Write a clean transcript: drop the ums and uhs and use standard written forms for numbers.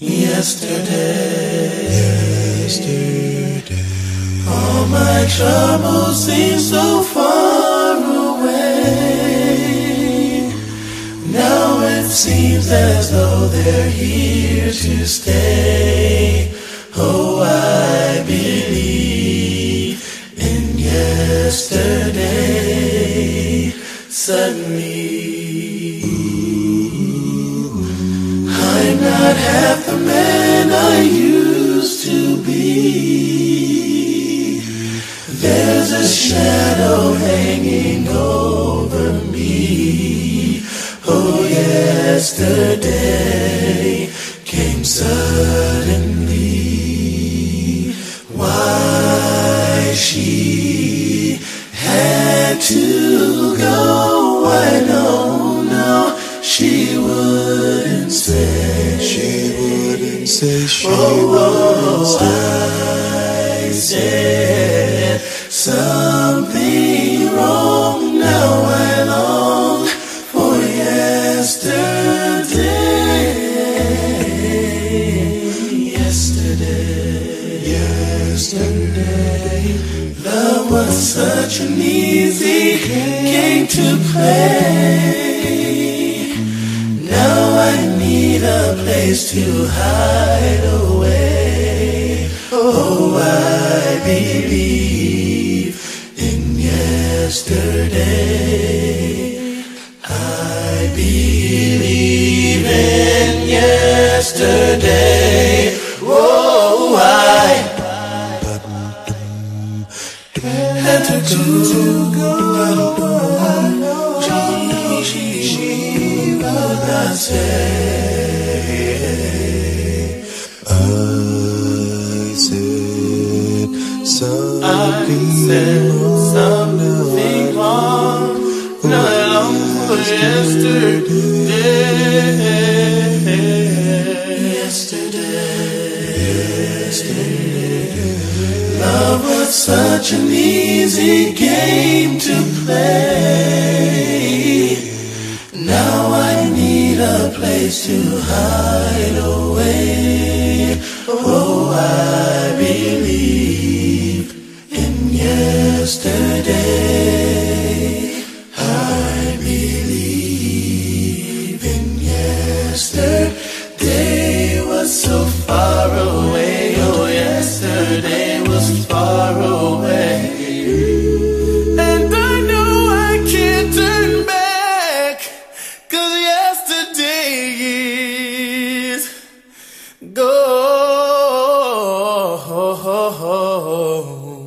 Yesterday, all my troubles seem so far away. Now it seems as though they're here to stay. Oh, I believe in yesterday. Suddenly, I'm not half the man I used to be. There's a shadow hanging over me. Oh, yesterday came suddenly. Why she had to go, I don't know. She wouldn't say. She wouldn't say. I said something wrong. Now I long for yesterday. Yesterday, love was such an easy game to play. Now I need a place to hide away. Oh, I believe in yesterday. I believe in yesterday. Oh, I had to go. She would not say. I said something wrong. Now I long for Yesterday. Love was such an easy game to play. Now I need a place to hide away. Oh, I believe in yesterday. I believe in yesterday was so far away. Oh, yesterday was far away. And I know I can't turn back, 'cause yesterday is gone.